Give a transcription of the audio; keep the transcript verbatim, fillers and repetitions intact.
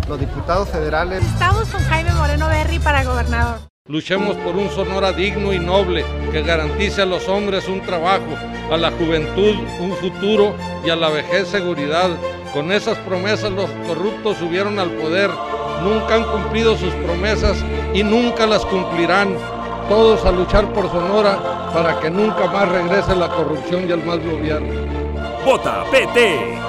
los diputados federales. Estamos con Jaime Moreno Berry para gobernador. Luchemos por un Sonora digno y noble que garantice a los hombres un trabajo, a la juventud un futuro y a la vejez seguridad. Con esas promesas los corruptos subieron al poder, nunca han cumplido sus promesas y nunca las cumplirán. Todos a luchar por Sonora para que nunca más regrese la corrupción y el mal gobierno. Vota P T.